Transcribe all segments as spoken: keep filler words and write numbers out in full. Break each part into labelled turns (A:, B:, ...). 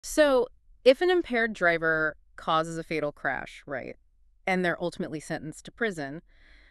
A: So, if an impaired driver causes a fatal crash, right, and they're ultimately sentenced to prison,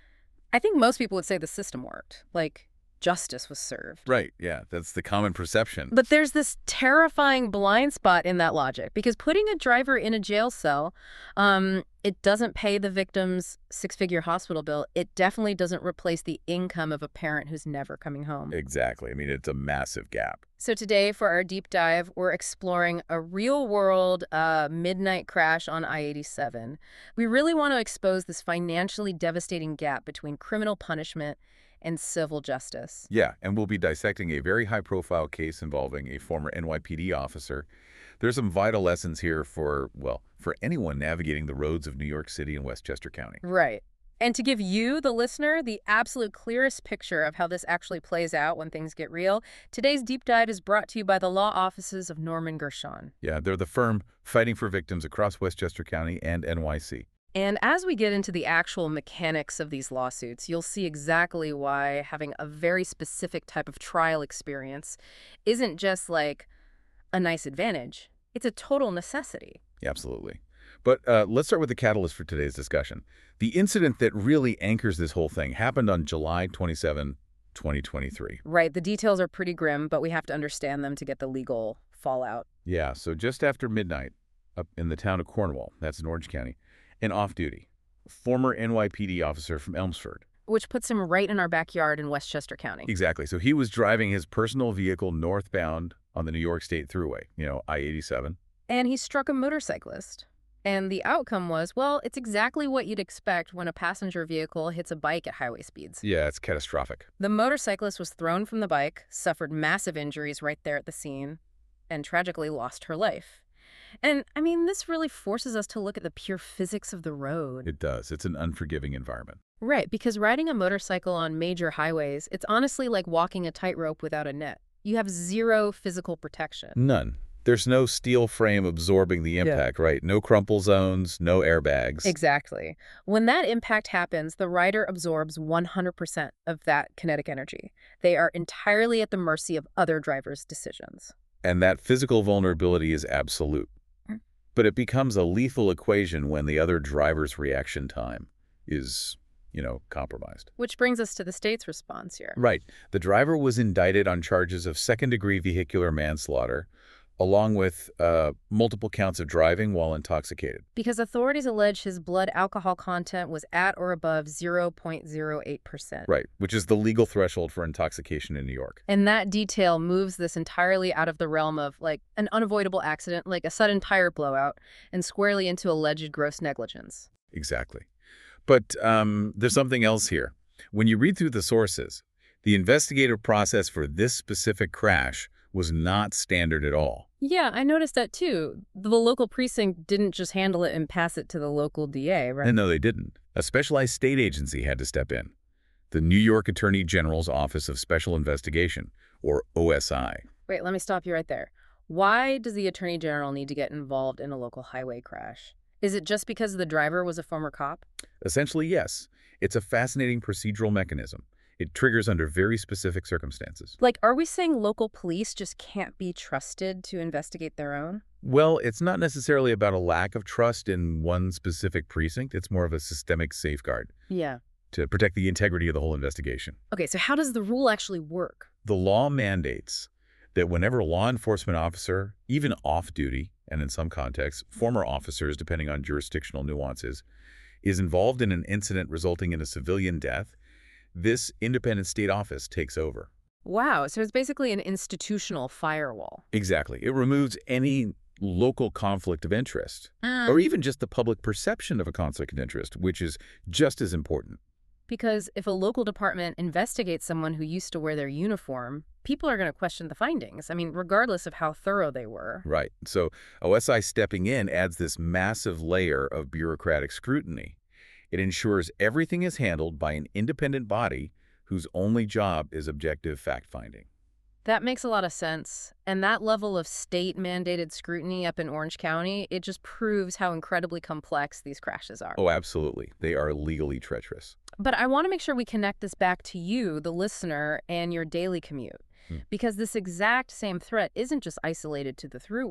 A: I think most people would say the system worked. Like, justice was served.
B: Right, yeah, that's the common perception.
A: But there's this terrifying blind spot in that logic because putting a driver in a jail cell, um, it doesn't pay the victim's six-figure hospital bill. It definitely doesn't replace the income of a parent who's never coming home.
B: Exactly. I mean, it's a massive gap.
A: So today, for our deep dive, we're exploring a real-world uh, midnight crash on I eighty-seven. We really want to expose this financially devastating gap between criminal punishment and civil justice.
B: Yeah, and we'll be dissecting a very high-profile case involving a former N Y P D officer. There's some vital lessons here for, well, for anyone navigating the roads of New York City and Westchester County.
A: Right. And to give you, the listener, the absolute clearest picture of how this actually plays out when things get real, today's deep dive is brought to you by the law offices of Norman Gershon.
B: Yeah, they're the firm fighting for victims across Westchester County and N Y C.
A: And as we get into the actual mechanics of these lawsuits, you'll see exactly why having a very specific type of trial experience isn't just like a nice advantage. It's a total necessity.
B: Yeah, absolutely. But uh, let's start with the catalyst for today's discussion. The incident that really anchors this whole thing happened on July twenty-seventh, twenty twenty-three.
A: Right, the details are pretty grim, but we have to understand them to get the legal fallout.
B: Yeah, so just after midnight, up in the town of Cornwall, that's in Orange County, and off-duty, former N Y P D officer from Elmsford.
A: Which puts him right in our backyard in Westchester County.
B: Exactly. So he was driving his personal vehicle northbound on the New York State Thruway, you know, I eighty-seven.
A: And he struck a motorcyclist. And the outcome was, well, it's exactly what you'd expect when a passenger vehicle hits a bike at highway speeds.
B: Yeah, it's catastrophic.
A: The motorcyclist was thrown from the bike, suffered massive injuries right there at the scene, and tragically lost her life. And, I mean, this really forces us to look at the pure physics of the road.
B: It does. It's an unforgiving environment.
A: Right, because riding a motorcycle on major highways, it's honestly like walking a tightrope without a net. You have zero physical protection.
B: None. There's no steel frame absorbing the impact, yeah. Right? No crumple zones, no airbags.
A: Exactly. When that impact happens, the rider absorbs one hundred percent of that kinetic energy. They are entirely at the mercy of other drivers' decisions.
B: And that physical vulnerability is absolute. Mm. But it becomes a lethal equation when the other driver's reaction time is, you know, compromised.
A: Which brings us to the state's response here.
B: Right. The driver was indicted on charges of second-degree vehicular manslaughter, along with uh, multiple counts of driving while intoxicated.
A: Because authorities allege his blood alcohol content was at or above zero point zero eight percent.
B: Right, which is the legal threshold for intoxication in New York.
A: And that detail moves this entirely out of the realm of, like, an unavoidable accident, like a sudden tire blowout, and squarely into alleged gross negligence.
B: Exactly. But um, there's something else here. When you read through the sources, the investigative process for this specific crash was not standard at all.
A: Yeah, I noticed that too. The local precinct didn't just handle it and pass it to the local D A, right?
B: And no, they didn't. A specialized state agency had to step in. The New York Attorney General's Office of Special Investigation, or O S I.
A: Wait, let me stop you right there. Why does the Attorney General need to get involved in a local highway crash? Is it just because the driver was a former cop?
B: Essentially, yes. It's a fascinating procedural mechanism. It triggers under very specific circumstances.
A: Like, are we saying local police just can't be trusted to investigate their own?
B: Well, it's not necessarily about a lack of trust in one specific precinct. It's more of a systemic safeguard.
A: Yeah.
B: To protect the integrity of the whole investigation.
A: Okay, so how does the rule actually work?
B: The law mandates that whenever a law enforcement officer, even off-duty, and in some contexts, former officers, depending on jurisdictional nuances, is involved in an incident resulting in a civilian death, this independent state office takes over.
A: Wow, so it's basically an institutional firewall.
B: Exactly. It removes any local conflict of interest,
A: Mm.
B: or even just the public perception of a conflict of interest, which is just as important.
A: Because if a local department investigates someone who used to wear their uniform, people are going to question the findings. I mean, regardless of how thorough they were.
B: Right. So O S I stepping in adds this massive layer of bureaucratic scrutiny. It ensures everything is handled by an independent body whose only job is objective fact-finding.
A: That makes a lot of sense. And that level of state-mandated scrutiny up in Orange County, it just proves how incredibly complex these crashes are.
B: Oh, absolutely. They are legally treacherous.
A: But I want to make sure we connect this back to you, the listener, and your daily commute. Hmm. Because this exact same threat isn't just isolated to the thruway.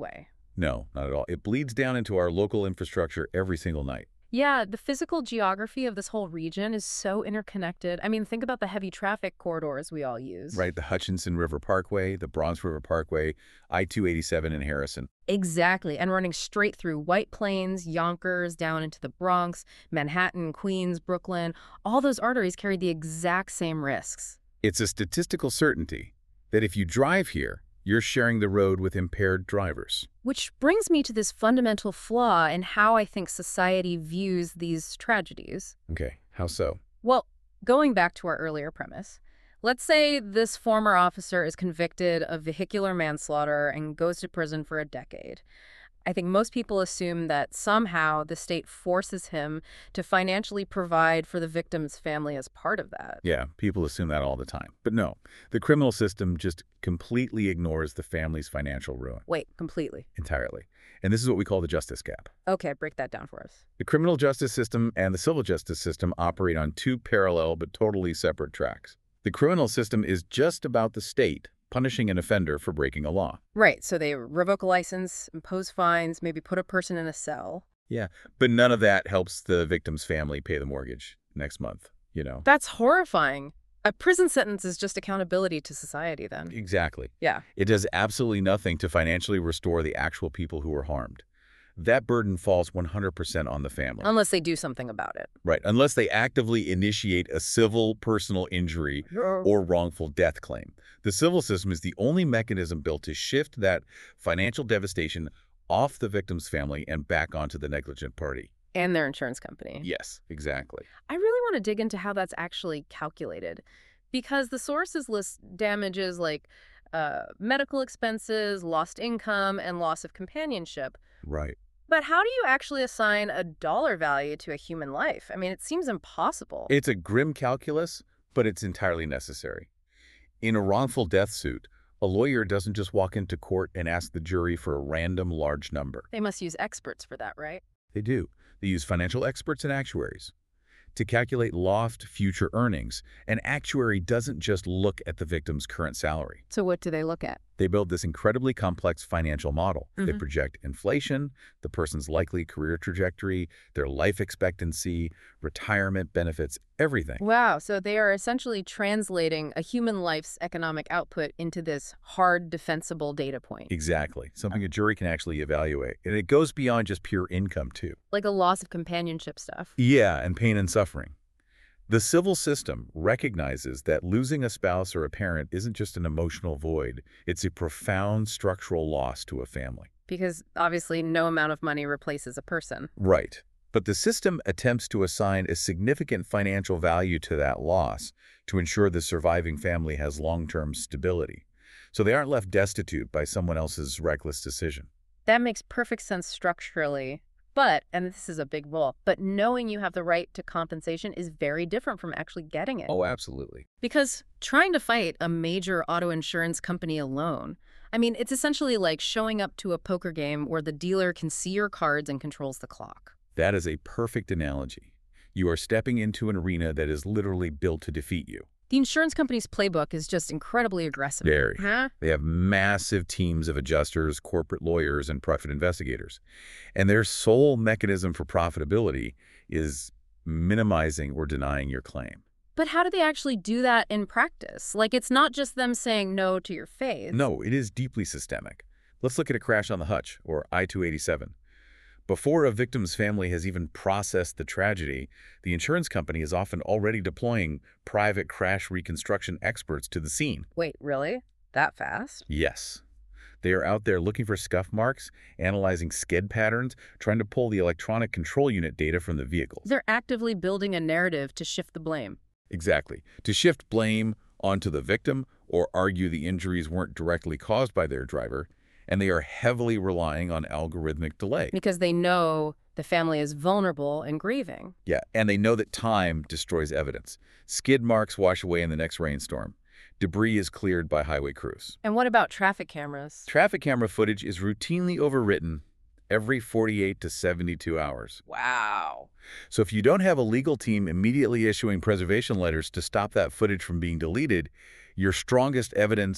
B: No, not at all. It bleeds down into our local infrastructure every single night.
A: Yeah, the physical geography of this whole region is so interconnected. I mean, think about the heavy traffic corridors we all use.
B: Right, the Hutchinson River Parkway, the Bronx River Parkway, I two eighty-seven in Harrison.
A: Exactly, and running straight through White Plains, Yonkers, down into the Bronx, Manhattan, Queens, Brooklyn, all those arteries carry the exact same risks.
B: It's a statistical certainty that if you drive here, you're sharing the road with impaired drivers.
A: Which brings me to this fundamental flaw in how I think society views these tragedies.
B: Okay, how so?
A: Well, going back to our earlier premise, let's say this former officer is convicted of vehicular manslaughter and goes to prison for a decade. I think most people assume that somehow the state forces him to financially provide for the victim's family as part of that.
B: Yeah, people assume that all the time. But no, the criminal system just completely ignores the family's financial ruin.
A: Wait, completely.
B: Entirely. And this is what we call the justice gap.
A: Okay, break that down for us.
B: The criminal justice system and the civil justice system operate on two parallel but totally separate tracks. The criminal system is just about the state punishing an offender for breaking a law.
A: Right, so they revoke a license, impose fines, maybe put a person in a cell.
B: Yeah, but none of that helps the victim's family pay the mortgage next month, you know?
A: That's horrifying. A prison sentence is just accountability to society then.
B: Exactly.
A: Yeah.
B: It does absolutely nothing to financially restore the actual people who were harmed. That burden falls one hundred percent on the family.
A: Unless they do something about it.
B: Right, unless they actively initiate a civil personal injury or wrongful death claim. The civil system is the only mechanism built to shift that financial devastation off the victim's family and back onto the negligent party.
A: And their insurance company.
B: Yes, exactly.
A: I really want to dig into how that's actually calculated. Because the sources list damages like uh, medical expenses, lost income, and loss of companionship.
B: Right.
A: But how do you actually assign a dollar value to a human life? I mean, it seems impossible.
B: It's a grim calculus, but it's entirely necessary. In a wrongful death suit, a lawyer doesn't just walk into court and ask the jury for a random large number.
A: They must use experts for that, right?
B: They do. They use financial experts and actuaries to calculate lost future earnings. An actuary doesn't just look at the victim's current salary.
A: So what do they look at?
B: They build this incredibly complex financial model. They
A: Mhm.
B: project inflation, the person's likely career trajectory, their life expectancy, retirement benefits, everything.
A: Wow, so they are essentially translating a human life's economic output into this hard, defensible data point.
B: Exactly. Something a jury can actually evaluate. And it goes beyond just pure income, too.
A: Like a loss of companionship stuff.
B: Yeah, and pain and suffering. The civil system recognizes that losing a spouse or a parent isn't just an emotional void. It's a profound structural loss to a family.
A: Because obviously no amount of money replaces a person.
B: Right. But the system attempts to assign a significant financial value to that loss to ensure the surviving family has long-term stability. So they aren't left destitute by someone else's reckless decision.
A: That makes perfect sense structurally. But, and this is a big rule, but knowing you have the right to compensation is very different from actually getting it.
B: Oh, absolutely.
A: Because trying to fight a major auto insurance company alone, I mean, it's essentially like showing up to a poker game where the dealer can see your cards and controls the clock.
B: That is a perfect analogy. You are stepping into an arena that is literally built to defeat you.
A: The insurance company's playbook is just incredibly aggressive.
B: Very.
A: Huh?
B: They have massive teams of adjusters, corporate lawyers, and private investigators. And their sole mechanism for profitability is minimizing or denying your claim.
A: But how do they actually do that in practice? Like, it's not just them saying no to your face.
B: No, it is deeply systemic. Let's look at a crash on the Hutch, or I two eighty-seven. Before a victim's family has even processed the tragedy, the insurance company is often already deploying private crash reconstruction experts to the scene.
A: Wait, really? That fast?
B: Yes. They are out there looking for scuff marks, analyzing skid patterns, trying to pull the electronic control unit data from the vehicles.
A: They're actively building a narrative to shift the blame.
B: Exactly. To shift blame onto the victim or argue the injuries weren't directly caused by their driver, and they are heavily relying on algorithmic delay.
A: Because they know the family is vulnerable and grieving.
B: Yeah, and they know that time destroys evidence. Skid marks wash away in the next rainstorm. Debris is cleared by highway crews.
A: And what about traffic cameras?
B: Traffic camera footage is routinely overwritten every forty-eight to seventy-two hours.
A: Wow.
B: So if you don't have a legal team immediately issuing preservation letters to stop that footage from being deleted, your strongest evidence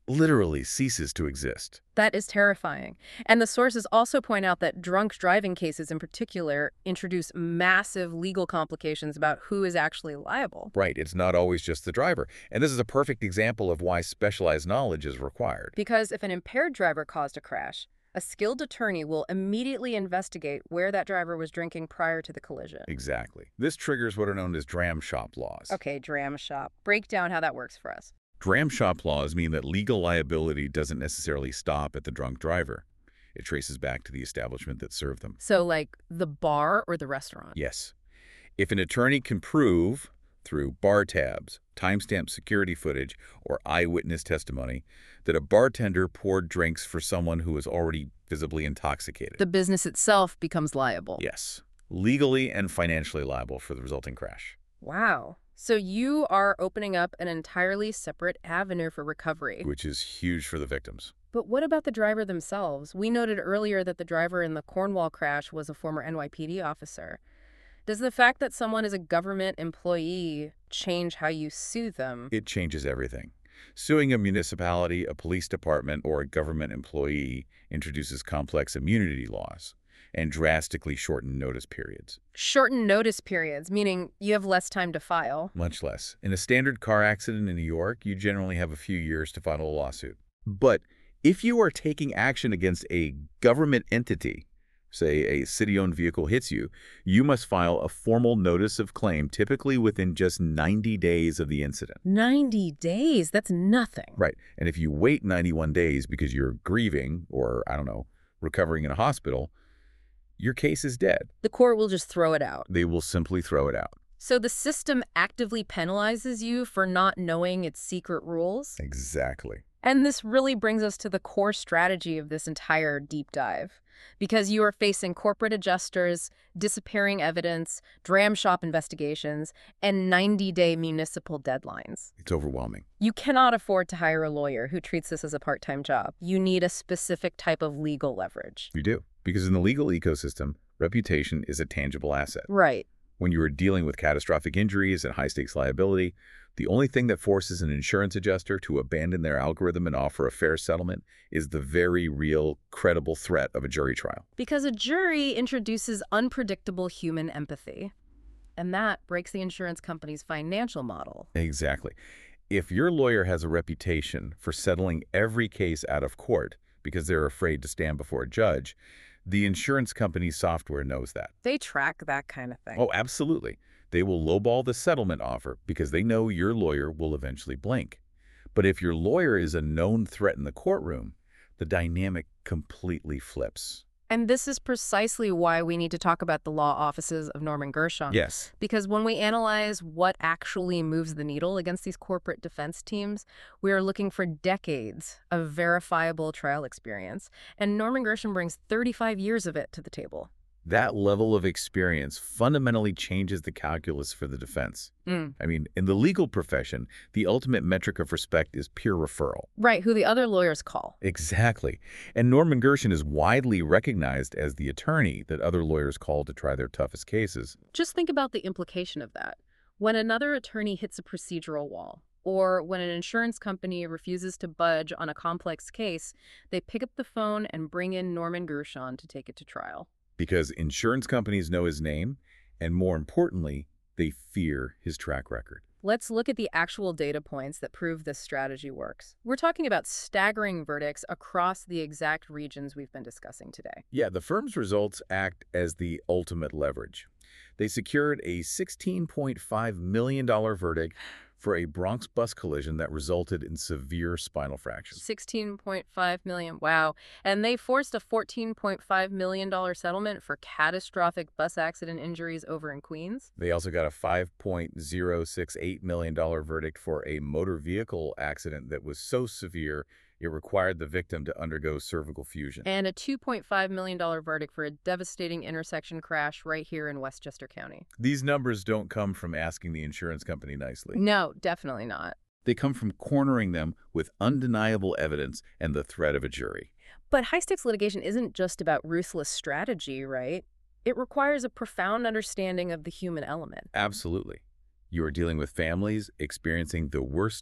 B: literally ceases to exist.
A: That is terrifying. And the sources also point out that drunk driving cases in particular introduce massive legal complications about who is actually liable.
B: Right, it's not always just the driver. And this is a perfect example of why specialized knowledge is required.
A: Because if an impaired driver caused a crash, a skilled attorney will immediately investigate where that driver was drinking prior to the collision.
B: Exactly. This triggers what are known as dram shop laws.
A: Okay, dram shop. Break down how that works for us.
B: Dram shop laws mean that legal liability doesn't necessarily stop at the drunk driver. It traces back to the establishment that served them.
A: So, like, the bar or the restaurant?
B: Yes. If an attorney can prove, through bar tabs, timestamp security footage, or eyewitness testimony, that a bartender poured drinks for someone who was already visibly intoxicated.
A: The business itself becomes liable.
B: Yes. Legally and financially liable for the resulting crash.
A: Wow. So you are opening up an entirely separate avenue for recovery.
B: Which is huge for the victims.
A: But what about the driver themselves? We noted earlier that the driver in the Cornwall crash was a former N Y P D officer. Does the fact that someone is a government employee change how you sue them?
B: It changes everything. Suing a municipality, a police department, or a government employee introduces complex immunity laws and drastically shortened notice periods.
A: Shortened notice periods, meaning you have less time to file.
B: Much less. In a standard car accident in New York, you generally have a few years to file a lawsuit. But if you are taking action against a government entity, say a city-owned vehicle hits you, you must file a formal notice of claim, typically within just ninety days of the incident.
A: ninety days? That's nothing.
B: Right. And if you wait ninety-one days because you're grieving or, I don't know, recovering in a hospital, your case is dead.
A: The court will just throw it out.
B: They will simply throw it out.
A: So the system actively penalizes you for not knowing its secret rules?
B: Exactly.
A: And this really brings us to the core strategy of this entire deep dive. Because you are facing corporate adjusters, disappearing evidence, dram shop investigations, and ninety-day municipal deadlines.
B: It's overwhelming.
A: You cannot afford to hire a lawyer who treats this as a part-time job. You need a specific type of legal leverage.
B: You do. Because in the legal ecosystem, reputation is a tangible asset.
A: Right.
B: When you are dealing with catastrophic injuries and high-stakes liability, the only thing that forces an insurance adjuster to abandon their algorithm and offer a fair settlement is the very real, credible threat of a jury trial.
A: Because a jury introduces unpredictable human empathy. And that breaks the insurance company's financial model.
B: Exactly. If your lawyer has a reputation for settling every case out of court because they're afraid to stand before a judge, the insurance company's software knows that.
A: They track that kind of thing.
B: Oh, absolutely. They will lowball the settlement offer because they know your lawyer will eventually blink. But if your lawyer is a known threat in the courtroom, the dynamic completely flips.
A: And this is precisely why we need to talk about the law offices of Norman Gershon.
B: Yes.
A: Because when we analyze what actually moves the needle against these corporate defense teams, we are looking for decades of verifiable trial experience. And Norman Gershon brings thirty-five years of it to the table.
B: That level of experience fundamentally changes the calculus for the defense.
A: Mm.
B: I mean, in the legal profession, the ultimate metric of respect is peer referral.
A: Right, who the other lawyers call.
B: Exactly. And Norman Gershon is widely recognized as the attorney that other lawyers call to try their toughest cases.
A: Just think about the implication of that. When another attorney hits a procedural wall, or when an insurance company refuses to budge on a complex case, they pick up the phone and bring in Norman Gershon to take it to trial.
B: Because insurance companies know his name, and more importantly, they fear his track record.
A: Let's look at the actual data points that prove this strategy works. We're talking about staggering verdicts across the exact regions we've been discussing today.
B: Yeah, the firm's results act as the ultimate leverage. They secured a sixteen point five million dollar verdict for a Bronx bus collision that resulted in severe spinal fractures.
A: sixteen point five million dollars. Wow. And they forced a fourteen point five million dollar settlement for catastrophic bus accident injuries over in Queens.
B: They also got a five point zero six eight million dollar verdict for a motor vehicle accident that was so severe it required the victim to undergo cervical fusion.
A: And a two point five million dollar verdict for a devastating intersection crash right here in Westchester County.
B: These numbers don't come from asking the insurance company nicely.
A: No, definitely not.
B: They come from cornering them with undeniable evidence and the threat of a jury.
A: But high-stakes litigation isn't just about ruthless strategy, right? It requires a profound understanding of the human element.
B: Absolutely. You are dealing with families experiencing the worst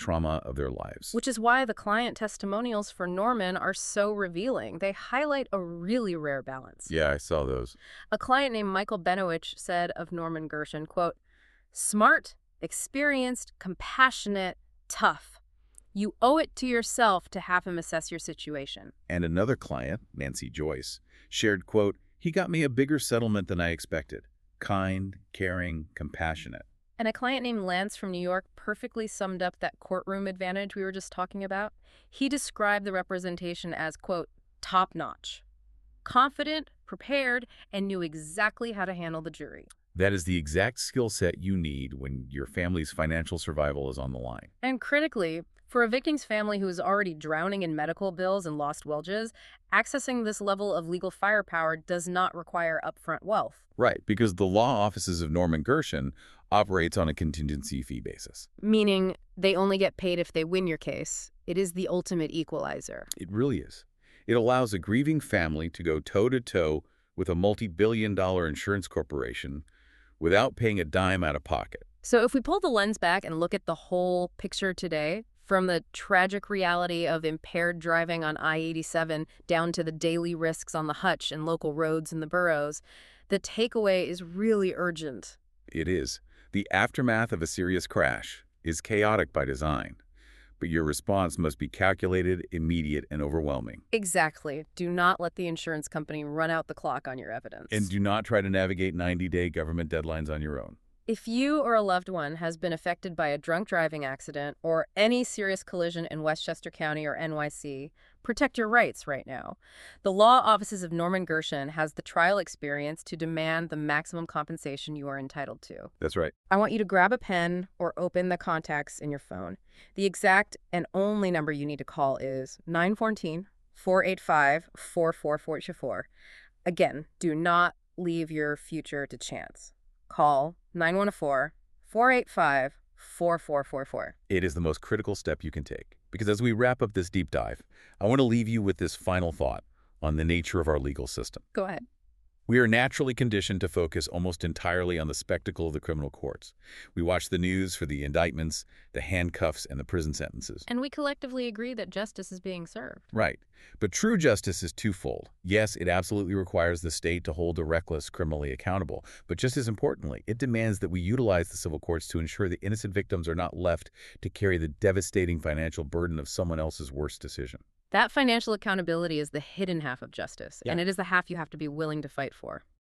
B: trauma of their lives.
A: Which is why the client testimonials for Norman are so revealing. They highlight a really rare balance.
B: Yeah, I saw those.
A: A client named Michael Benowich said of Norman Gershon, quote, "Smart, experienced, compassionate, tough. You owe it to yourself to have him assess your situation."
B: And another client, Nancy Joyce, shared, quote, "He got me a bigger settlement than I expected. Kind, caring, compassionate."
A: And a client named Lance from New York perfectly summed up that courtroom advantage we were just talking about. He described the representation as, quote, "top-notch, confident, prepared, and knew exactly how to handle the jury."
B: That is the exact skill set you need when your family's financial survival is on the line.
A: And critically, for a victim's family who is already drowning in medical bills and lost wages, accessing this level of legal firepower does not require upfront wealth.
B: Right, because the law offices of Norman Gershon operates on a contingency fee basis.
A: Meaning they only get paid if they win your case. It is the ultimate equalizer.
B: It really is. It allows a grieving family to go toe-to-toe with a multi-billion dollar insurance corporation without paying a dime out of pocket.
A: So if we pull the lens back and look at the whole picture today, from the tragic reality of impaired driving on I eighty-seven down to the daily risks on the Hutch and local roads in the boroughs, the takeaway is really urgent.
B: It is. The aftermath of a serious crash is chaotic by design, but your response must be calculated, immediate, and overwhelming.
A: Exactly. Do not let the insurance company run out the clock on your evidence.
B: And do not try to navigate ninety-day government deadlines on your own.
A: If you or a loved one has been affected by a drunk driving accident or any serious collision in Westchester County or N Y C, protect your rights right now. The law offices of Norman Gershon has the trial experience to demand the maximum compensation you are entitled to.
B: That's right.
A: I want you to grab a pen or open the contacts in your phone. The exact and only number you need to call is nine one four, four eight five, four four four four. Again, do not leave your future to chance. Call nine one four, four eight five, four four four four.
B: It is the most critical step you can take. Because as we wrap up this deep dive, I want to leave you with this final thought on the nature of our legal system.
A: Go ahead.
B: We are naturally conditioned to focus almost entirely on the spectacle of the criminal courts. We watch the news for the indictments, the handcuffs, and the prison sentences.
A: And we collectively agree that justice is being served.
B: Right. But true justice is twofold. Yes, it absolutely requires the state to hold the reckless criminally accountable. But just as importantly, it demands that we utilize the civil courts to ensure that innocent victims are not left to carry the devastating financial burden of someone else's worst decision.
A: That financial accountability is the hidden half of justice,
B: Yeah.
A: and it is the half you have to be willing to fight for.